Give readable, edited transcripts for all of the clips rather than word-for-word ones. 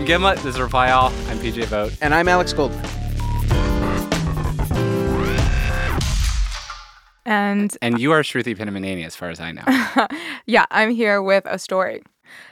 Gimlet. This is Reply All. I'm PJ Vogt. And I'm Alex Goldman. And you are Shruti Pinamaneni, as far as I know. Yeah, I'm here with a story.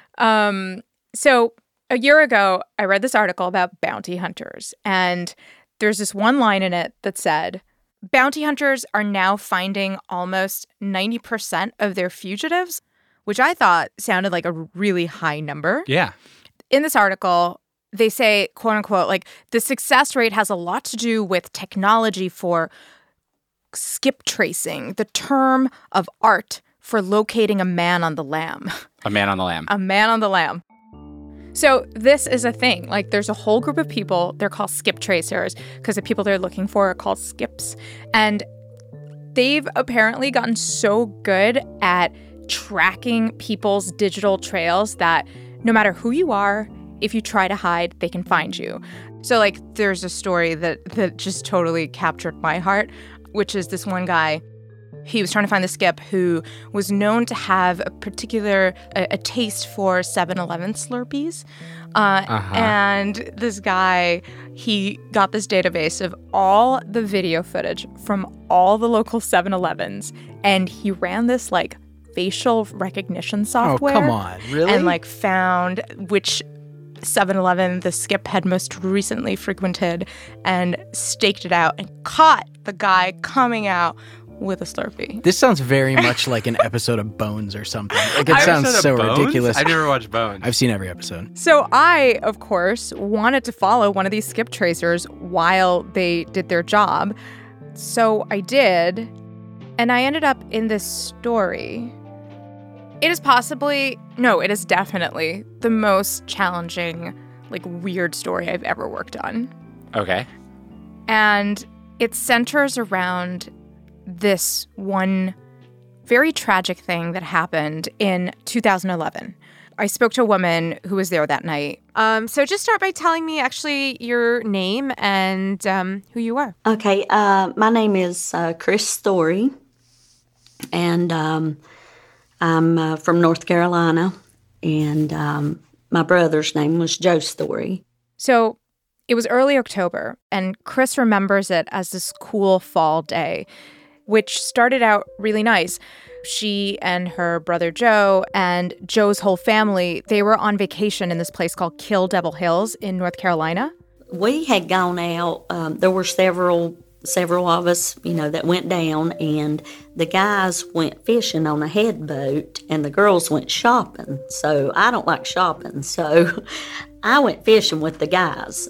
So a year ago, I read this article about bounty hunters, and there's this one line in it that said, bounty hunters are now finding almost 90% of their fugitives, which I thought sounded like a really high number. Yeah. In this article, they say, quote unquote, like the success rate has a lot to do with technology for skip tracing, the term of art for locating a man on the lam. A man on the lam. A man on the lam. So this is a thing. Like, there's a whole group of people, they're called skip tracers, because the people they're looking for are called skips. And they've apparently gotten so good at tracking people's digital trails that no matter who you are, if you try to hide, they can find you. So, like, there's a story that just totally captured my heart, which is this one guy. He was trying to find the skip who was known to have a particular a taste for 7-Eleven Slurpees. And this guy, he got this database of all the video footage from all the local 7-Elevens, and he ran this, like, facial recognition software. Oh, come on. Really? And, like, found which 7-Eleven the skip had most recently frequented and staked it out and caught the guy coming out with a Slurpee. This sounds very much like an episode of Bones or something. Like, it sounds so ridiculous. I've never watched Bones. I've seen every episode. So I, of course, wanted to follow one of these skip tracers while they did their job. So I did, and I ended up in this story. It is definitely the most challenging, like, weird story I've ever worked on. Okay. And it centers around this one very tragic thing that happened in 2011. I spoke to a woman who was there that night. So just start by telling me actually your name and who you are. Okay, my name is Chris Story, and I'm from North Carolina, and my brother's name was Joe Story. So it was early October, and Chris remembers it as this cool fall day, which started out really nice. She and her brother Joe and Joe's whole family, they were on vacation in this place called Kill Devil Hills in North Carolina. We had gone out. There were several of us, that went down, and the guys went fishing on a headboat, and the girls went shopping. So I don't like shopping, so I went fishing with the guys.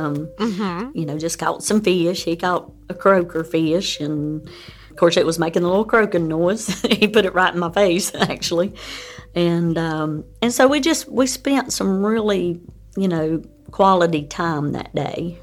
Just caught some fish. He caught a croaker fish, and of course it was making a little croaking noise. He put it right in my face, actually, and so we spent some really, quality time that day.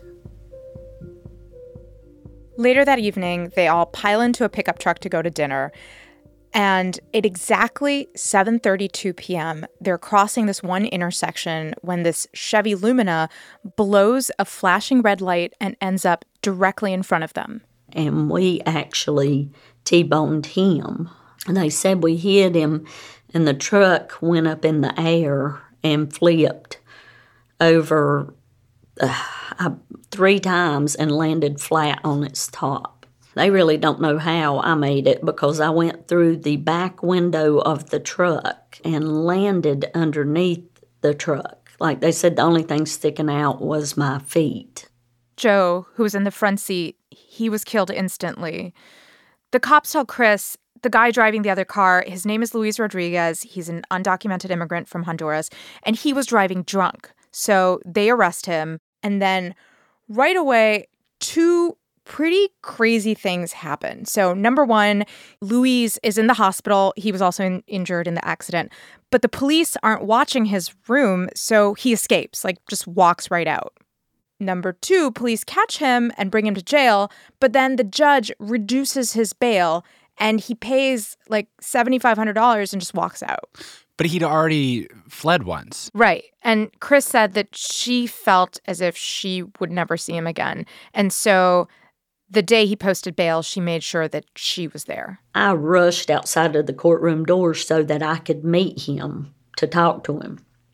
Later that evening, they all pile into a pickup truck to go to dinner. And at exactly 7:32 p.m., they're crossing this one intersection when this Chevy Lumina blows a flashing red light and ends up directly in front of them. And we actually T-boned him. And they said we hit him, and the truck went up in the air and flipped over 3 times and landed flat on its top. They really don't know how I made it, because I went through the back window of the truck and landed underneath the truck. Like they said, the only thing sticking out was my feet. Joe, who was in the front seat, he was killed instantly. The cops tell Chris, the guy driving the other car, his name is Luis Rodriguez. He's an undocumented immigrant from Honduras, and he was driving drunk. So they arrest him, and then right away, 2 pretty crazy things happen. So number one, Luis is in the hospital. He was also injured in the accident. But the police aren't watching his room, so he escapes, like just walks right out. Number 2, police catch him and bring him to jail, but then the judge reduces his bail and he pays like $7,500 and just walks out. But he'd already fled once. Right. And Chris said that she felt as if she would never see him again. And so the day he posted bail, she made sure that she was there. I rushed outside of the courtroom door so that I could meet him to talk to him.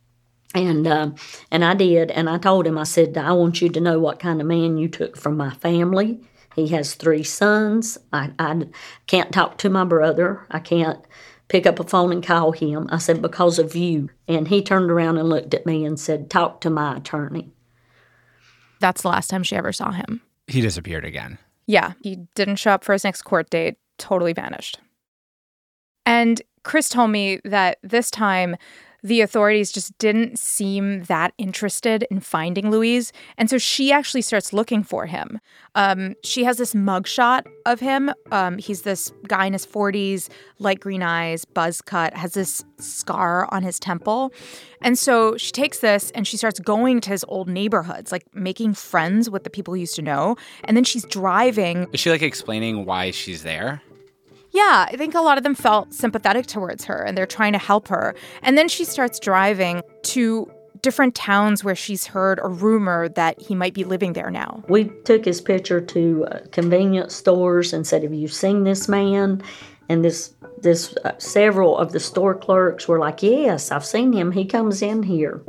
And I did, and I told him, I said, I want you to know what kind of man you took from my family. He has 3 sons. I can't talk to my brother. I can't pick up a phone and call him. I said, because of you. And he turned around and looked at me and said, talk to my attorney. That's the last time she ever saw him. He disappeared again. Yeah, he didn't show up for his next court date, totally vanished. And Chris told me that this time, the authorities just didn't seem that interested in finding Luis. And so she actually starts looking for him. She has this mugshot of him. He's this guy in his 40s, light green eyes, buzz cut, has this scar on his temple. And so she takes this and she starts going to his old neighborhoods, like making friends with the people he used to know. And then she's driving. Is she like explaining why she's there? Yeah, I think a lot of them felt sympathetic towards her and they're trying to help her. And then she starts driving to different towns where she's heard a rumor that he might be living there now. We took his picture to convenience stores and said, have you seen this man? And several of the store clerks were like, yes, I've seen him. He comes in here.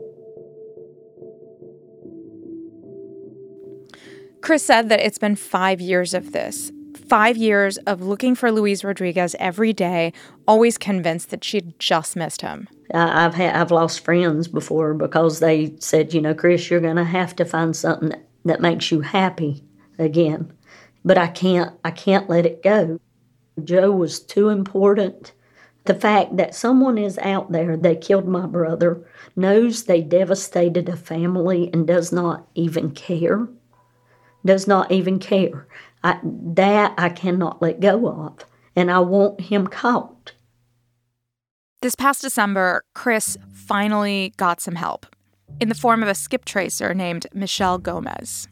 Chris said that it's been 5 years of this. 5 years of looking for Luis Rodriguez every day, always convinced that she'd just missed him. I've lost friends before because they said, Chris, you're going to have to find something that makes you happy again. But I can't let it go. Joe was too important. The fact that someone is out there, they killed my brother, knows they devastated a family and does not even care. That I cannot let go of, and I want him caught. This past December, Chris finally got some help in the form of a skip tracer named Michelle Gomez.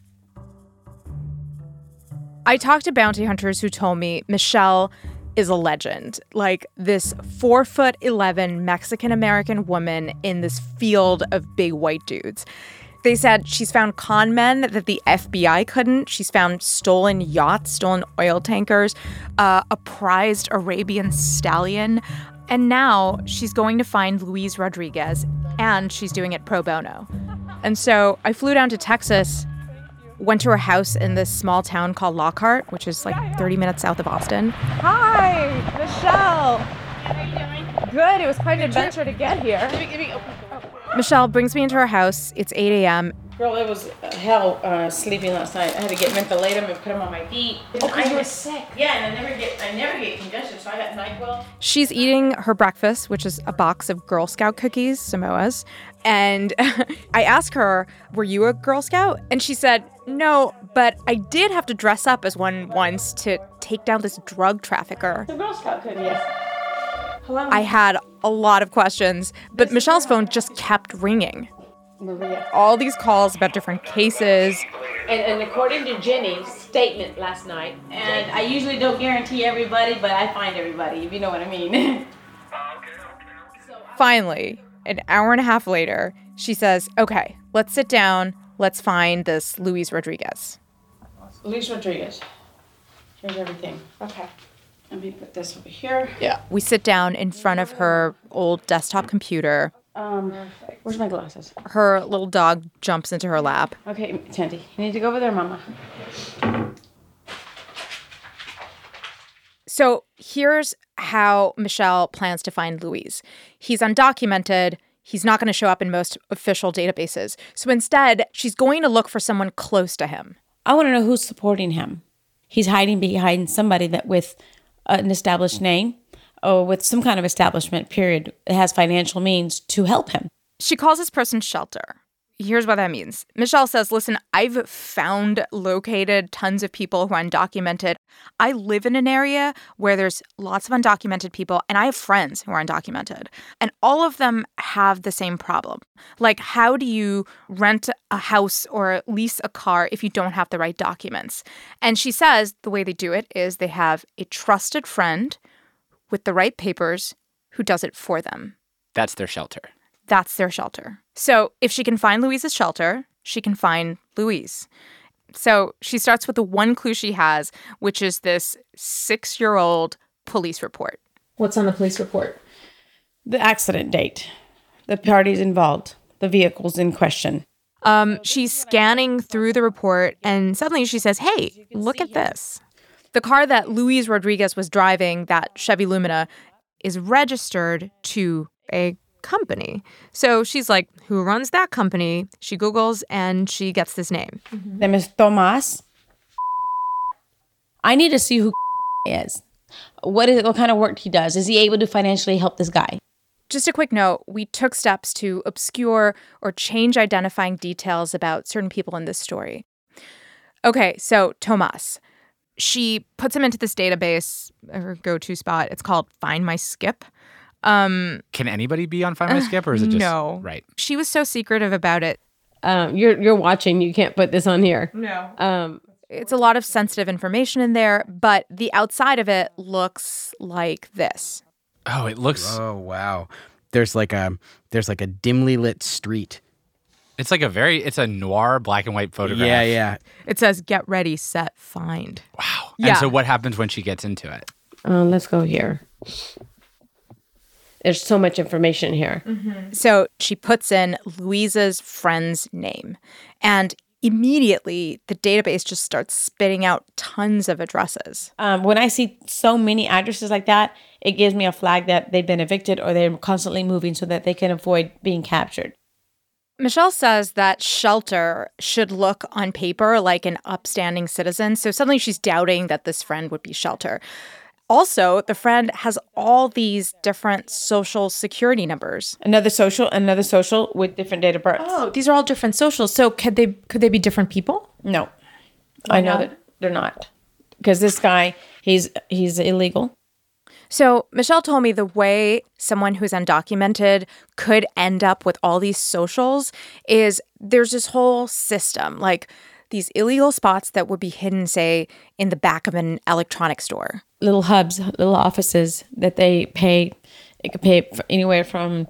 I talked to bounty hunters who told me Michelle is a legend, like this 4'11" Mexican-American woman in this field of big white dudes. They said she's found con men that the FBI couldn't. She's found stolen yachts, stolen oil tankers, a prized Arabian stallion. And now she's going to find Luis Rodriguez, and she's doing it pro bono. And so I flew down to Texas, went to her house in this small town called Lockhart, which is like 30 minutes south of Austin. Hi, Michelle. How are you doing? Good. It was quite an adventure to get here. Michelle brings me into her house. It's 8 a.m. Girl, it was hell sleeping last night. I had to get ventilator and put them on my feet. Oh, you were sick. Yeah, and I never get congestion, so I got NyQuil. She's eating her breakfast, which is a box of Girl Scout cookies, Samoas. And I asked her, were you a Girl Scout? And she said, no, but I did have to dress up as one once to take down this drug trafficker. The Girl Scout cookies. Hello? I had a lot of questions, but Michelle's phone just kept ringing. Maria. All these calls about different cases. And according to Jenny's statement last night, and I usually don't guarantee everybody, but I find everybody, if you know what I mean. Finally, an hour and a half later, she says, okay, let's sit down. Let's find this Luis Rodriguez. Luis Rodriguez. Here's everything. Okay. Let me put this over here. Yeah. We sit down in front of her old desktop computer. Where's my glasses? Her little dog jumps into her lap. Okay, Tandy, you need to go over there, Mama. So here's how Michelle plans to find Luis. He's undocumented. He's not going to show up in most official databases. So instead, she's going to look for someone close to him. I want to know who's supporting him. He's hiding behind somebody that with an established name or with some kind of establishment, period, that has financial means to help him. She calls this person Shelter. Here's what that means. Michelle says, listen, I've found, located tons of people who are undocumented. I live in an area where there's lots of undocumented people, and I have friends who are undocumented. And all of them have the same problem. Like, how do you rent a house or lease a car if you don't have the right documents? And she says the way they do it is they have a trusted friend with the right papers who does it for them. That's their shelter. That's their shelter. So if she can find Luis's shelter, she can find Luis. So she starts with the one clue she has, which is this 6-year-old police report. What's on the police report? The accident date, the parties involved, the vehicles in question. She's scanning through the report, and suddenly she says, hey, look at this. The car that Luis Rodriguez was driving, that Chevy Lumina, is registered to a company. So she's like, who runs that company? She Googles, and she gets this name. His name is Tomas. I need to see who is. What kind of work he does? Is he able to financially help this guy? Just a quick note, we took steps to obscure or change identifying details about certain people in this story. Okay, so Tomas. She puts him into this database, her go-to spot. It's called Find My Skip. Can anybody be on Find My Skip, or is it just... No. Right. She was so secretive about it. You're watching. You can't put this on here. No. It's a lot of sensitive information in there, but the outside of it looks like this. Oh, it looks... Oh, wow. There's like a dimly lit street. It's like it's a noir black and white photograph. Yeah. It says, get ready, set, find. Wow. Yeah. And so what happens when she gets into it? Let's go here. There's so much information here. Mm-hmm. So she puts in Luisa's friend's name, and immediately the database just starts spitting out tons of addresses. When I see so many addresses like that, it gives me a flag that they've been evicted or they're constantly moving so that they can avoid being captured. Michelle says that Shelter should look on paper like an upstanding citizen, so suddenly she's doubting that this friend would be Shelter. Also, the friend has all these different social security numbers. Another social with different date of birth. Oh, these are all different socials. So could they be different people? No. I know that they're not. Because this guy, he's illegal. So Michelle told me the way someone who's undocumented could end up with all these socials is there's this whole system, like these illegal spots that would be hidden, say, in the back of an electronics store. Little hubs, little offices that they pay. It could pay anywhere from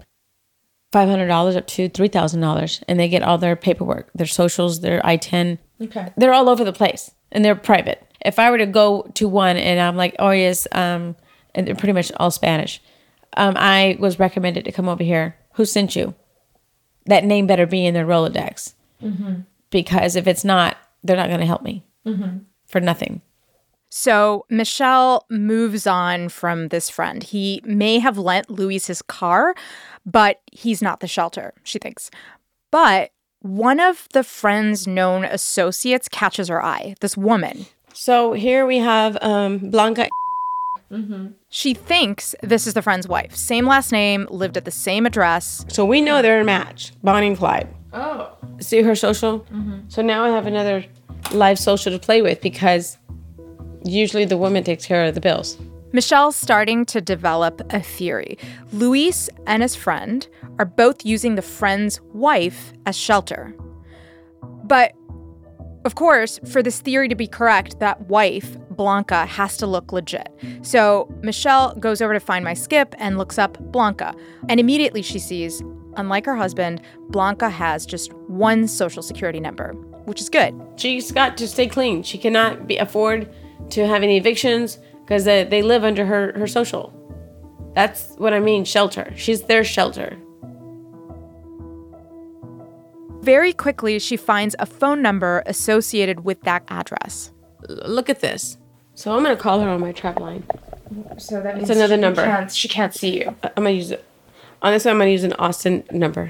$500 up to $3,000, and they get all their paperwork, their socials, their I-10. Okay. They're all over the place, and they're private. If I were to go to one and I'm like, oh, yes, and they're pretty much all Spanish, I was recommended to come over here. Who sent you? That name better be in their Rolodex. Mm-hmm. Because if it's not, they're not going to help me for nothing. So Michelle moves on from this friend. He may have lent Luis his car, but he's not the Shelter, she thinks. But one of the friend's known associates catches her eye, this woman. So here we have Blanca. Mm-hmm. She thinks this is the friend's wife. Same last name, lived at the same address. So we know they're a match. Bonnie and Clyde. Oh. See her social? Mm-hmm. So now I have another live social to play with because usually the woman takes care of the bills. Michelle's starting to develop a theory. Luis and his friend are both using the friend's wife as Shelter. But, of course, for this theory to be correct, that wife, Blanca, has to look legit. So Michelle goes over to Find My Skip and looks up Blanca. And immediately she sees, unlike her husband, Blanca has just one social security number, which is good. She's got to stay clean. She cannot afford to have any evictions because they live under her social. That's what I mean, Shelter. She's their Shelter. Very quickly, she finds a phone number associated with that address. Look at this. So I'm going to call her on my trap line. So that means it's another number. She can't see you. I'm going to use it. On this one, I'm going to use an Austin number.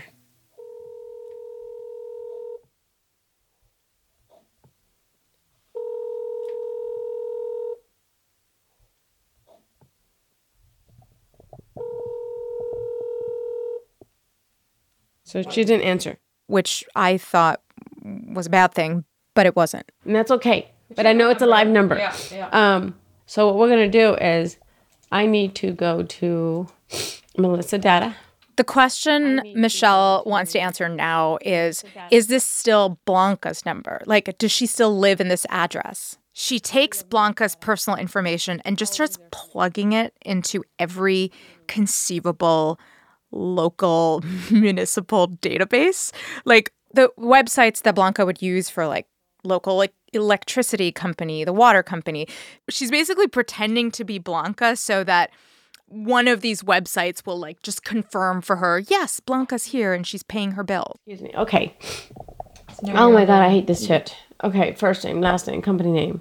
So she didn't answer. Which I thought was a bad thing, but it wasn't. And that's okay. But I know it's a live number. Yeah. So what we're going to do is I need to go to Melissa Data. The question Michelle wants to answer now is this still Blanca's number? Like, does she still live in this address? She takes Blanca's personal information and just starts plugging it into every conceivable local municipal database. Like, the websites that Blanca would use for, like, local electricity company, the water company. She's basically pretending to be Blanca so that one of these websites will like just confirm for her, yes, Blanca's here and she's paying her bill. Excuse me. Okay. Oh my God, I hate this shit. Okay, first name, last name, company name.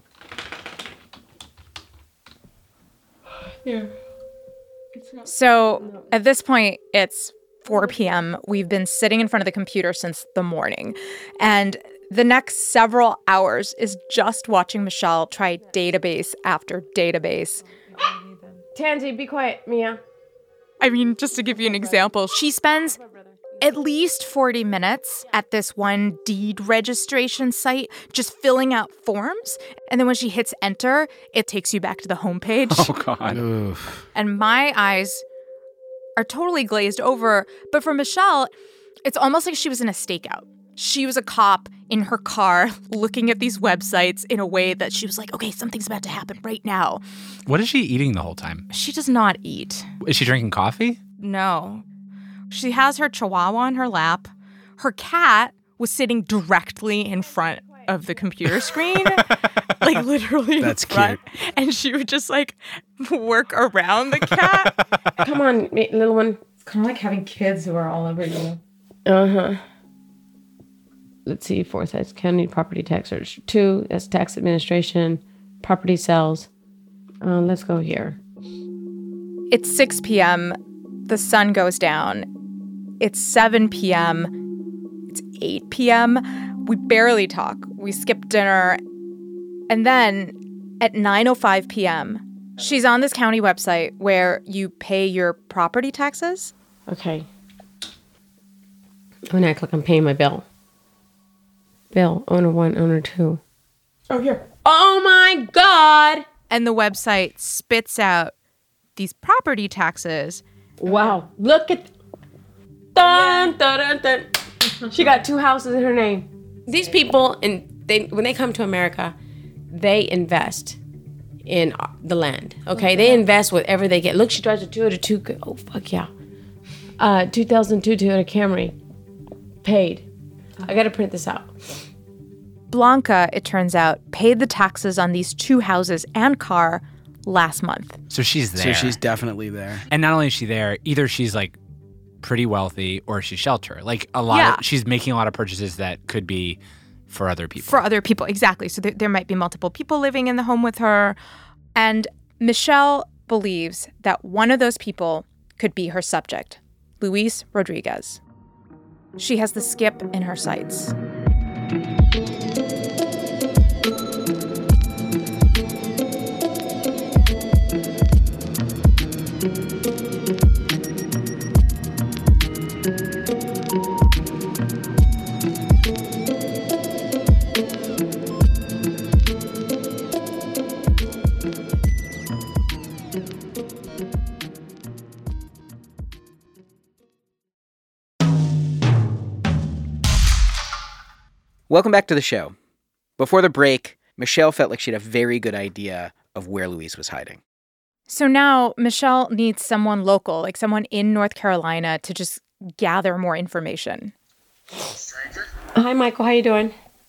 Yeah. So at this point, it's 4 p.m. We've been sitting in front of the computer since the morning. And the next several hours is just watching Michelle try database after database. Tansy, be quiet, Mia. I mean, just to give you an example, she spends at least 40 minutes at this one deed registration site just filling out forms. And then when she hits enter, it takes you back to the homepage. Oh, God. Oof. And my eyes are totally glazed over. But for Michelle, it's almost like she was in a stakeout. She was a cop in her car looking at these websites in a way that she was like, okay, something's about to happen right now. What is she eating the whole time? She does not eat. Is she drinking coffee? No. She has her chihuahua on her lap. Her cat was sitting directly in front of the computer screen. Like literally That's in front. cute. And she would just like work around the cat. Come on, little one. It's kind of like having kids who are all over you. Uh-huh. Let's see, Forsyth County Property Tax Search. 2, that's tax administration, property sales. Let's go here. It's 6 p.m. The sun goes down. It's 7 p.m. It's 8 p.m. We barely talk. We skip dinner. And then at 9:05 p.m., she's on this county website where you pay your property taxes. Okay. I'm going to act like I'm paying my bill. Bill, owner 1, owner 2. Oh, here. Oh my God! And the website spits out these property taxes. Wow. Look at... Dun, dun, dun, dun. She got 2 houses in her name. These people, when they come to America, they invest in the land, okay? They invest whatever they get. Look, she drives a Toyota 2... Oh, fuck yeah. 2002 Toyota Camry. Paid. I got to print this out. Blanca, it turns out, paid the taxes on these 2 houses and car last month. So she's there. So she's definitely there. And not only is she there, either she's like pretty wealthy or she's shelter. Like a lot Yeah. she's making a lot of purchases that could be for other people. For other people, exactly. So there might be multiple people living in the home with her. And Michelle believes that one of those people could be her subject, Luis Rodriguez. She has the skip in her sights. Welcome back to the show. Before the break, Michelle felt like she had a very good idea of where Luis was hiding. So now Michelle needs someone local, like someone in North Carolina, to just gather more information. Hi, Michael. How you doing?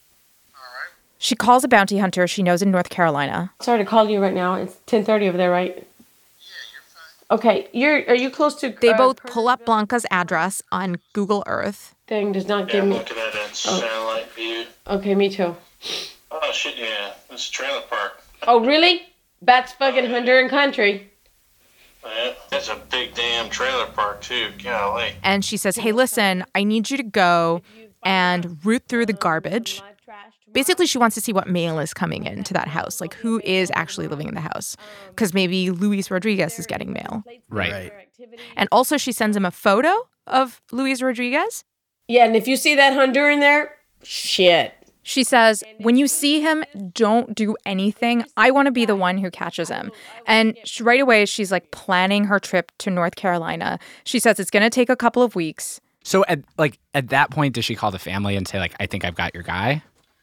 She calls a bounty hunter she knows in North Carolina. Sorry to call you right now. It's 10:30 over there, right? Yeah, you're fine. Okay, are you close to? They both pull up Blanca's address on Google Earth. Thing does not give me. I'm looking at that satellite view. Okay, me too. Oh shit, yeah, this is a trailer park. Oh really? That's fucking Honduran country. Yeah, that's a big damn trailer park too. Golly. And she says, hey, listen, I need you to go and root through the garbage. Basically, she wants to see what mail is coming into that house, like who is actually living in the house, because maybe Luis Rodriguez is getting mail. Right. And also she sends him a photo of Luis Rodriguez. Yeah, and if you see that Honduran there, shit. She says, when you see him, don't do anything. I want to be the one who catches him. And right away, she's like planning her trip to North Carolina. She says it's going to take a couple of weeks. So at that point, does she call the family and say, like, I think I've got your guy?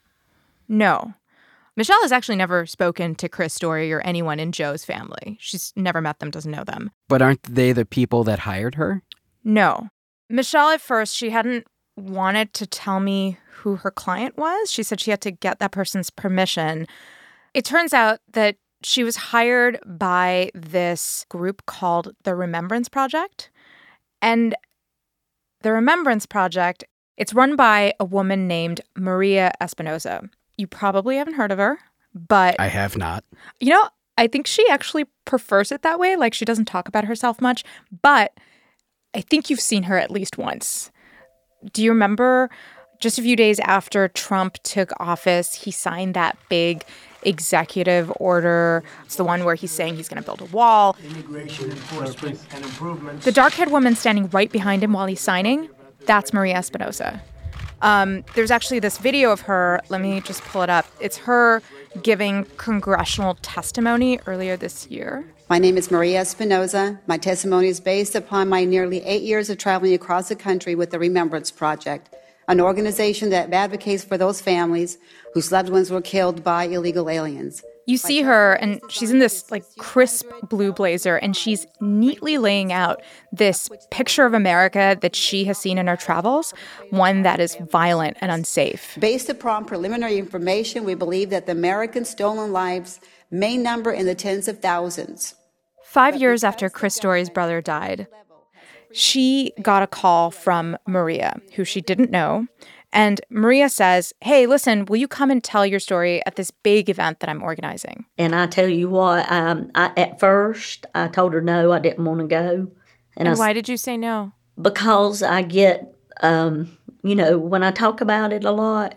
No. Michelle has actually never spoken to Chris Story or anyone in Joe's family. She's never met them, doesn't know them. But aren't they the people that hired her? No. Michelle, at first, she hadn't wanted to tell me who her client was. She said she had to get that person's permission. It turns out that She was hired by this group called the Remembrance Project. And the Remembrance Project, it's run by a woman named Maria Espinosa. You probably haven't heard of her, but... I have not. You know, I think she actually prefers it that way. Like, she doesn't talk about herself much, but I think you've seen her at least once. Do you remember just a few days after Trump took office, he signed that big executive order? It's the one where he's saying he's going to build a wall. Immigration enforcement and improvements. The dark-haired woman standing right behind him while he's signing, that's Maria Espinosa. There's actually this video of her. Let me just pull it up. It's her giving congressional testimony earlier this year. My name is Maria Espinosa. My testimony is based upon my nearly 8 years of traveling across the country with the Remembrance Project, an organization that advocates for those families whose loved ones were killed by illegal aliens. You see her, and she's in this like crisp blue blazer, and she's neatly laying out this picture of America that she has seen in her travels, one that is violent and unsafe. Based upon preliminary information, we believe that the American stolen lives may number in the tens of thousands. 5 years after Chris Story's brother died, she got a call from Maria, who she didn't know. And Maria says, hey, listen, will you come and tell your story at this big event that I'm organizing? And I tell you what, at first, I told her no, I didn't want to go. And why did you say no? Because I get, when I talk about it a lot,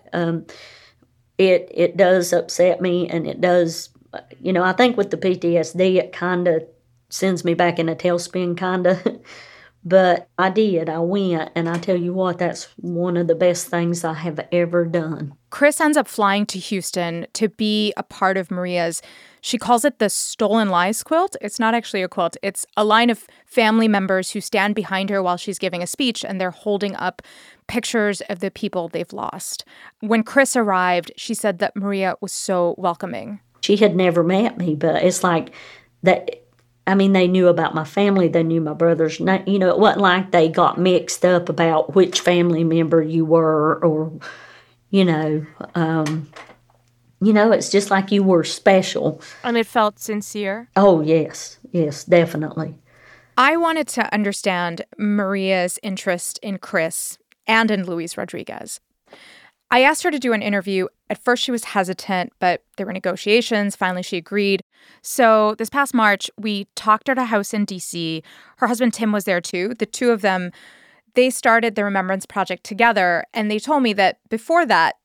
it does upset me, and it does, I think with the PTSD, it kind of sends me back in a tailspin, kind of. But I went, and I tell you what, that's one of the best things I have ever done. Chris ends up flying to Houston to be a part of Maria's, she calls it the Stolen Lies quilt. It's not actually a quilt. It's a line of family members who stand behind her while she's giving a speech, and they're holding up pictures of the people they've lost. When Chris arrived, she said that Maria was so welcoming. She had never met me, but it's like that. I mean, they knew about my family. They knew my brothers. It wasn't like they got mixed up about which family member you were, or, it's just like you were special. And it felt sincere? Oh, yes. Yes, definitely. I wanted to understand Maria's interest in Chris and in Luis Rodriguez. I asked her to do an interview. At first, she was hesitant, but there were negotiations. Finally, she agreed. So this past March, we talked at a house in D.C. Her husband, Tim, was there, too. The two of them, they started the Remembrance Project together, and they told me that before that,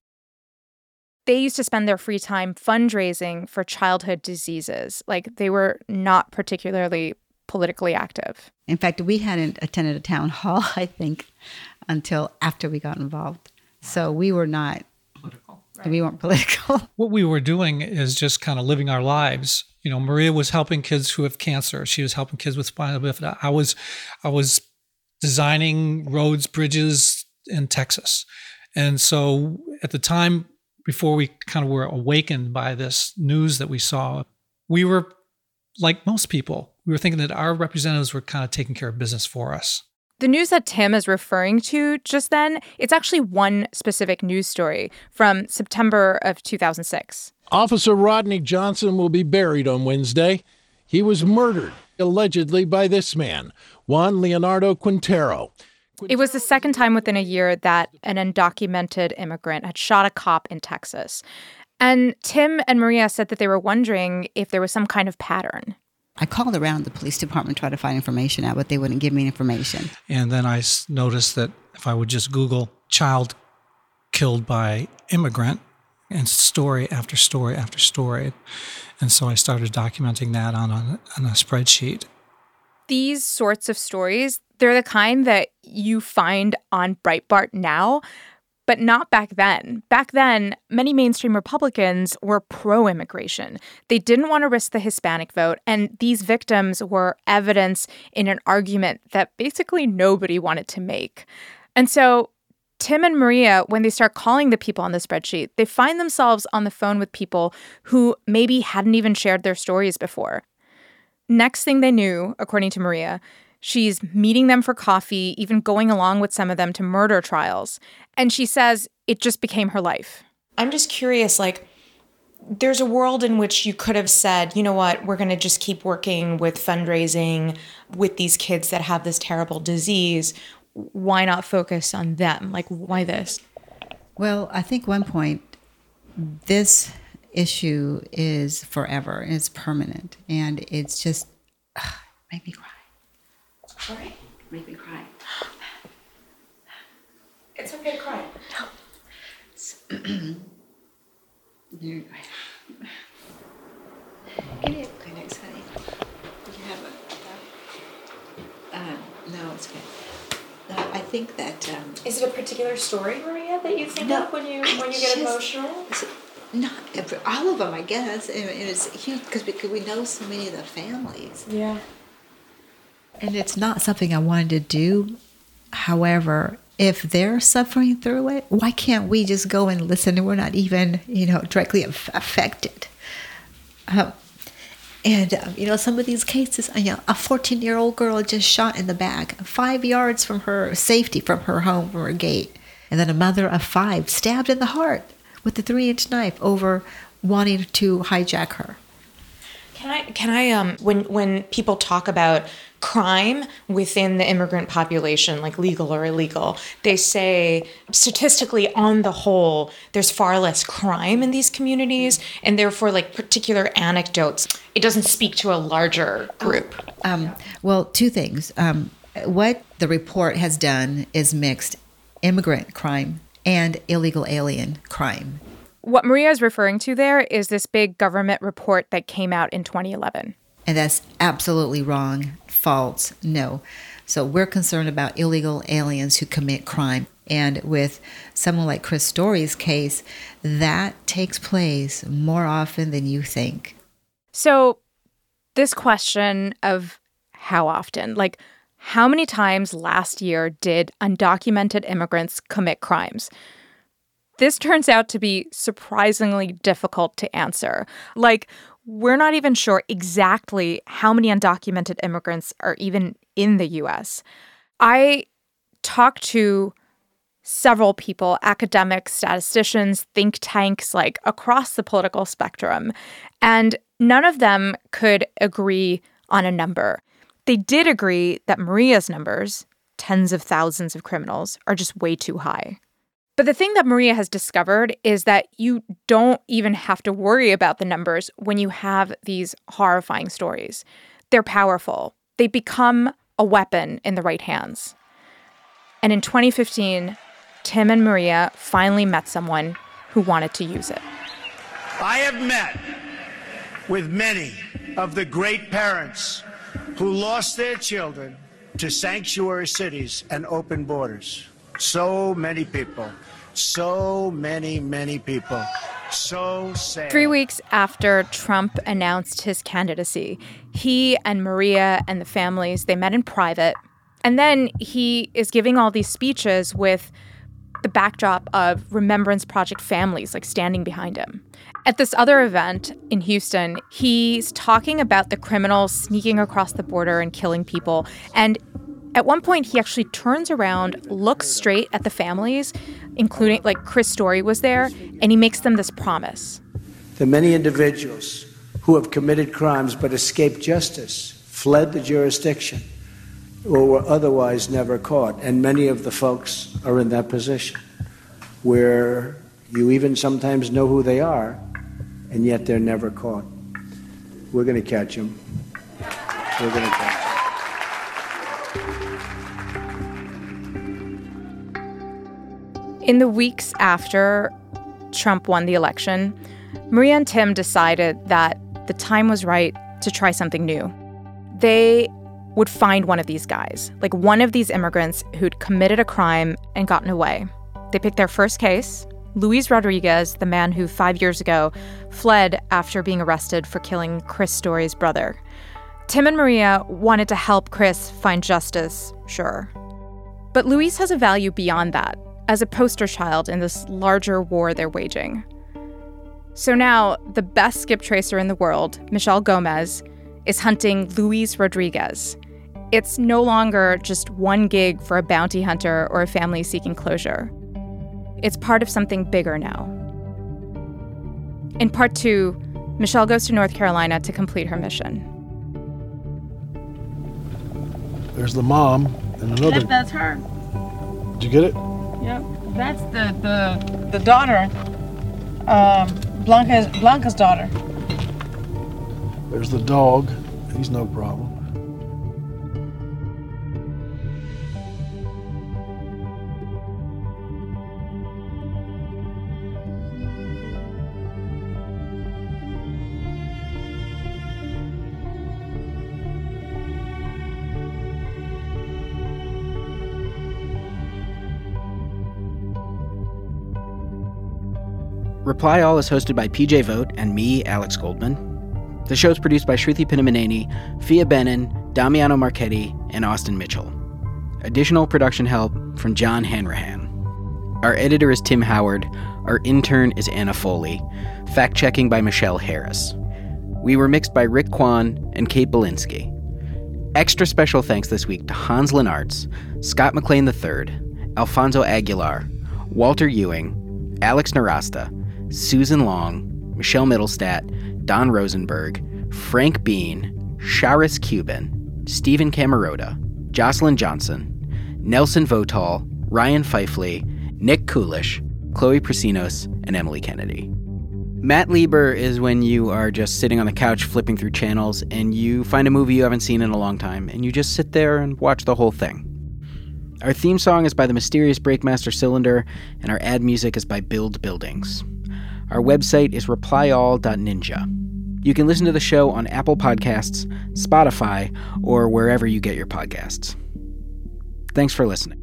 they used to spend their free time fundraising for childhood diseases. Like, they were not particularly politically active. In fact, we hadn't attended a town hall, I think, until after we got involved. So we were not political. Right. We weren't political. What we were doing is just kind of living our lives. Maria was helping kids who have cancer. She was helping kids with spinal bifida. I was designing roads, bridges in Texas. And so at the time, before we kind of were awakened by this news that we saw, we were like most people. We were thinking that our representatives were kind of taking care of business for us. The news that Tim is referring to just then, it's actually one specific news story from September of 2006. Officer Rodney Johnson will be buried on Wednesday. He was murdered, allegedly, by this man, Juan Leonardo Quintero. It was the second time within a year that an undocumented immigrant had shot a cop in Texas. And Tim and Maria said that they were wondering if there was some kind of pattern. I called around the police department to try to find information out, but they wouldn't give me information. And then I noticed that if I would just Google child killed by immigrant, and story after story after story. And so I started documenting that on a spreadsheet. These sorts of stories, they're the kind that you find on Breitbart now, but not back then. Back then, many mainstream Republicans were pro-immigration. They didn't want to risk the Hispanic vote, and these victims were evidence in an argument that basically nobody wanted to make. And so Tim and Maria, when they start calling the people on the spreadsheet, they find themselves on the phone with people who maybe hadn't even shared their stories before. Next thing they knew, according to Maria, she's meeting them for coffee, even going along with some of them to murder trials. And she says it just became her life. I'm just curious, there's a world in which you could have said, you know what, we're going to just keep working with fundraising with these kids that have this terrible disease. Why not focus on them? Like, why this? Well, I think one point, this issue is forever. It's permanent. And it's just, make me cry. Sorry? Make me cry. It's okay to cry. You give me a Kleenex, honey. Do you have a? No, it's okay. I think that. Is it a particular story, Maria, that you think of when you get emotional? Not all of them, I guess. And it's huge because we know so many of the families. Yeah. And it's not something I wanted to do. However, if they're suffering through it, why can't we just go and listen? And we're not even, directly affected. Some of these cases, a 14-year-old girl just shot in the back, 5 yards from her safety, from her home, from her gate. And then a mother of 5 stabbed in the heart with a 3-inch knife over wanting to hijack her. Can I when people talk about crime within the immigrant population, like legal or illegal, they say statistically on the whole, there's far less crime in these communities, and therefore like particular anecdotes, it doesn't speak to a larger group. Well, 2 things. What the report has done is mixed immigrant crime and illegal alien crime. What Maria is referring to there is this big government report that came out in 2011. And that's absolutely wrong, false, no. So we're concerned about illegal aliens who commit crime. And with someone like Chris Story's case, that takes place more often than you think. So this question of how often, like how many times last year did undocumented immigrants commit crimes? This turns out to be surprisingly difficult to answer. Like, we're not even sure exactly how many undocumented immigrants are even in the U.S. I talked to several people, academics, statisticians, think tanks, like across the political spectrum, and none of them could agree on a number. They did agree that Maria's numbers, tens of thousands of criminals, are just way too high. But the thing that Maria has discovered is that you don't even have to worry about the numbers when you have these horrifying stories. They're powerful. They become a weapon in the right hands. And in 2015, Tim and Maria finally met someone who wanted to use it. I have met with many of the great parents who lost their children to sanctuary cities and open borders. So many people. So many people. So sad. 3 weeks after Trump announced his candidacy, he and Maria and the families, they met in private. And then he is giving all these speeches with the backdrop of Remembrance Project families, like standing behind him. At this other event in Houston, he's talking about the criminals sneaking across the border and killing people. And at one point, he actually turns around, looks straight at the families, including, like, Chris Story was there, and he makes them this promise. The many individuals who have committed crimes but escaped justice, fled the jurisdiction, or were otherwise never caught. And many of the folks are in that position, where you even sometimes know who they are, and yet they're never caught. We're going to catch them. We're going to catch them. In the weeks after Trump won the election, Maria and Tim decided that the time was right to try something new. They would find one of these guys, like one of these immigrants who'd committed a crime and gotten away. They picked their first case, Luis Rodriguez, the man who 5 years ago fled after being arrested for killing Chris Story's brother. Tim and Maria wanted to help Chris find justice, sure. But Luis has a value beyond that, as a poster child in this larger war they're waging. So now, the best skip tracer in the world, Michelle Gomez, is hunting Luis Rodriguez. It's no longer just one gig for a bounty hunter or a family seeking closure. It's part of something bigger now. In part 2, Michelle goes to North Carolina to complete her mission. There's the mom and another. Yep, that's her. Did you get it? Yep, that's the daughter, Blanca's daughter. There's the dog. He's no problem. Reply All is hosted by PJ Vogt and me, Alex Goldman. The show is produced by Shruti Pinnamaneni, Fia Benin, Damiano Marchetti, and Austin Mitchell. Additional production help from John Hanrahan. Our editor is Tim Howard. Our intern is Anna Foley. Fact-checking by Michelle Harris. We were mixed by Rick Kwan and Kate Belinsky. Extra special thanks this week to Hans Lenartz, Scott McLean III, Alfonso Aguilar, Walter Ewing, Alex Narasta, Susan Long, Michelle Middlestat, Don Rosenberg, Frank Bean, Charis Cuban, Stephen Camarota, Jocelyn Johnson, Nelson Votal, Ryan Fifley, Nick Coolish, Chloe Prasinos, and Emily Kennedy. Matt Lieber is when you are just sitting on the couch flipping through channels and you find a movie you haven't seen in a long time and you just sit there and watch the whole thing. Our theme song is by the mysterious Breakmaster Cylinder, and our ad music is by Build Buildings. Our website is replyall.ninja. You can listen to the show on Apple Podcasts, Spotify, or wherever you get your podcasts. Thanks for listening.